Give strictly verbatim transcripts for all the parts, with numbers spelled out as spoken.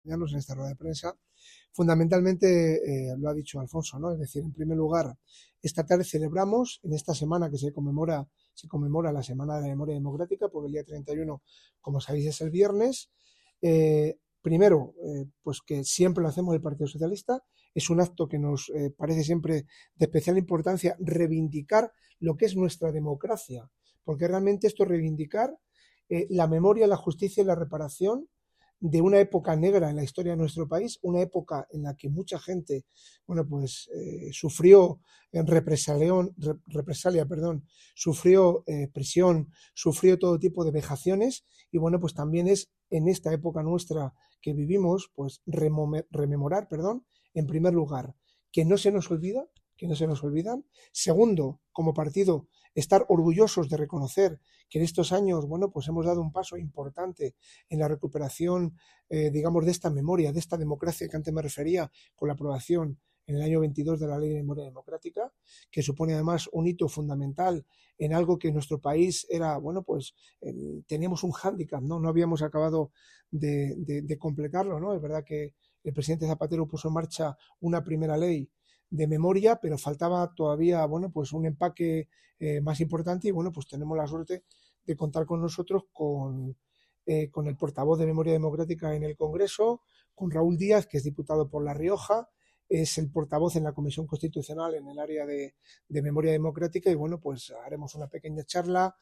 en esta rueda de prensa. Fundamentalmente, eh, lo ha dicho Alfonso, ¿no? Es decir, en primer lugar, esta tarde celebramos, en esta semana que se conmemora, se conmemora la Semana de la Memoria Democrática, porque el día treinta y uno, como sabéis, es el viernes. Eh, primero, eh, pues que siempre lo hacemos el Partido Socialista. Es un acto que nos eh, parece siempre de especial importancia reivindicar lo que es nuestra democracia, porque realmente esto es reivindicar eh, la memoria, la justicia y la reparación de una época negra en la historia de nuestro país, una época en la que mucha gente, bueno, pues eh, sufrió en represalión, re, represalia, perdón, sufrió eh, prisión, sufrió todo tipo de vejaciones y bueno, pues también es en esta época nuestra que vivimos, pues rememorar, perdón, en primer lugar, que no se nos olvida, que no se nos olvidan. Segundo, como partido, estar orgullosos de reconocer que en estos años, bueno, pues hemos dado un paso importante en la recuperación, eh, digamos, de esta memoria, de esta democracia que antes me refería, con la aprobación en el año veintidós de la Ley de Memoria Democrática, que supone además un hito fundamental en algo que en nuestro país era, bueno, pues eh, teníamos un hándicap, ¿no? No habíamos acabado de, de, de completarlo, ¿no? Es verdad que el presidente Zapatero puso en marcha una primera ley de memoria, pero faltaba todavía, bueno, pues un empaque eh, más importante y, bueno, pues tenemos la suerte de contar con nosotros con, eh, con el portavoz de Memoria Democrática en el Congreso, con Raúl Díaz, que es diputado por La Rioja, es el portavoz en la Comisión Constitucional en el área de, de Memoria Democrática y, bueno, pues haremos una pequeña charla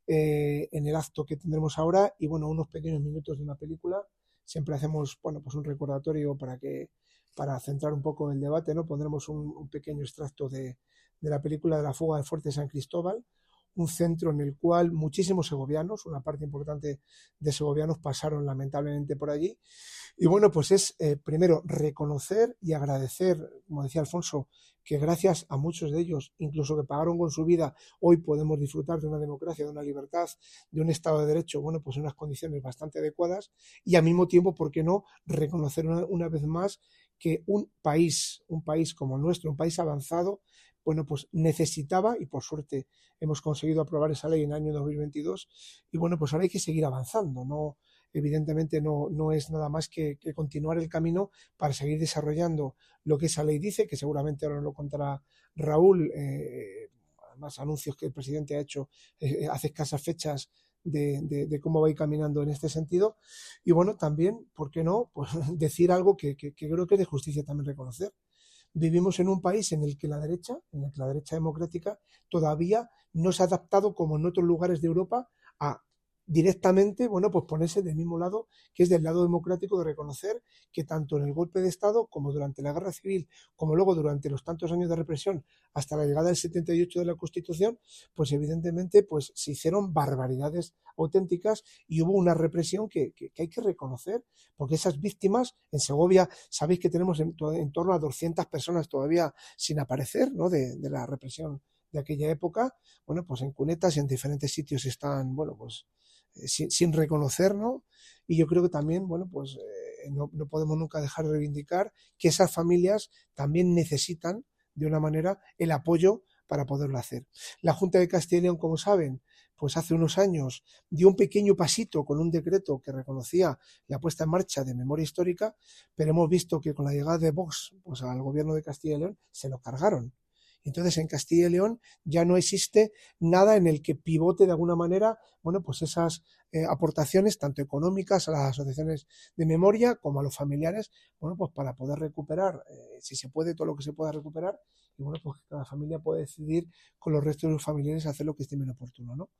eh, en el acto que tendremos ahora y, bueno, unos pequeños minutos de una película. Siempre hacemos, bueno, pues un recordatorio para que para centrar un poco el debate, ¿no? Pondremos un, un pequeño extracto de, de la película de la fuga del Fuerte San Cristóbal, un centro en el cual muchísimos segovianos, una parte importante de segovianos pasaron lamentablemente por allí. Y bueno, pues es eh, primero reconocer y agradecer, como decía Alfonso, que gracias a muchos de ellos, incluso que pagaron con su vida, hoy podemos disfrutar de una democracia, de una libertad, de un Estado de Derecho, bueno, pues en unas condiciones bastante adecuadas y al mismo tiempo, ¿por qué no?, reconocer una, una vez más que un país, un país como el nuestro, un país avanzado, bueno, pues necesitaba, y por suerte hemos conseguido aprobar esa ley en el año dos mil veintidós, y bueno, pues ahora hay que seguir avanzando, no, evidentemente no, no es nada más que, que continuar el camino para seguir desarrollando lo que esa ley dice, que seguramente ahora lo contará Raúl, eh, más anuncios que el presidente ha hecho eh, hace escasas fechas de, de, de cómo va a ir caminando en este sentido. Y bueno, también, ¿por qué no?, pues decir algo que, que, que creo que es de justicia también reconocer. Vivimos en un país en el que la derecha, en el que la derecha democrática todavía no se ha adaptado, como en otros lugares de Europa, a directamente, bueno, pues ponerse del mismo lado, que es del lado democrático, de reconocer que tanto en el golpe de Estado como durante la guerra civil, como luego durante los tantos años de represión hasta la llegada del setenta y ocho de la Constitución, pues evidentemente pues se hicieron barbaridades auténticas y hubo una represión que, que, que hay que reconocer, porque esas víctimas en Segovia, sabéis que tenemos en, en torno a doscientas personas todavía sin aparecer, ¿no?, de, de la represión de aquella época. Bueno, pues en cunetas y en diferentes sitios están, bueno, pues eh, sin, sin reconocer, ¿no? Y yo creo que también, bueno, pues eh, no, no podemos nunca dejar de reivindicar que esas familias también necesitan, de una manera, el apoyo para poderlo hacer. La Junta de Castilla y León, como saben, pues hace unos años dio un pequeño pasito con un decreto que reconocía la puesta en marcha de memoria histórica, pero hemos visto que con la llegada de Vox pues al gobierno de Castilla y León se lo cargaron. Entonces, en Castilla y León ya no existe nada en el que pivote de alguna manera, bueno, pues esas eh, aportaciones, tanto económicas a las asociaciones de memoria como a los familiares, bueno, pues para poder recuperar, eh, si se puede, todo lo que se pueda recuperar, y bueno, pues cada familia puede decidir con los restos de los familiares hacer lo que estime oportuno, ¿no?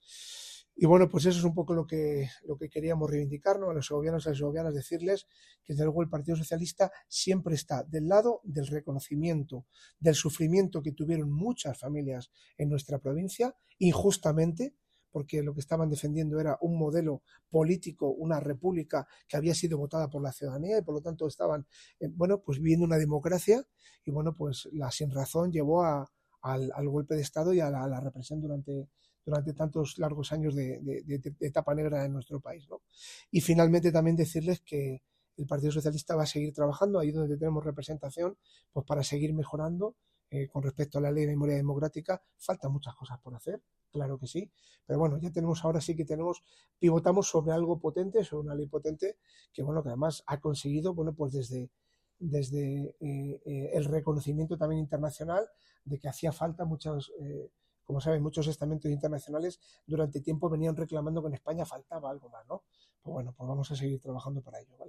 Y bueno, pues eso es un poco lo que, lo que queríamos reivindicar, ¿no?, a los segovianos y a las segovianas, decirles que desde luego el Partido Socialista siempre está del lado del reconocimiento del sufrimiento que tuvieron muchas familias en nuestra provincia, injustamente, porque lo que estaban defendiendo era un modelo político, una república que había sido votada por la ciudadanía y por lo tanto estaban, eh, bueno, pues viviendo una democracia y bueno, pues la sinrazón llevó a, al, al golpe de Estado y a la, a la represión durante durante tantos largos años de, de, de, de etapa negra en nuestro país, ¿no? Y finalmente también decirles que el Partido Socialista va a seguir trabajando ahí donde tenemos representación, pues para seguir mejorando eh, con respecto a la Ley de Memoria Democrática. Faltan muchas cosas por hacer, claro que sí, pero bueno, ya tenemos, ahora sí que tenemos, pivotamos sobre algo potente, sobre una ley potente, que bueno, que además ha conseguido, bueno, pues desde, desde eh, eh, el reconocimiento también internacional de que hacía falta muchas, eh, como saben, muchos estamentos internacionales durante tiempo venían reclamando que en España faltaba algo más, ¿no? Pues bueno, pues vamos a seguir trabajando para ello.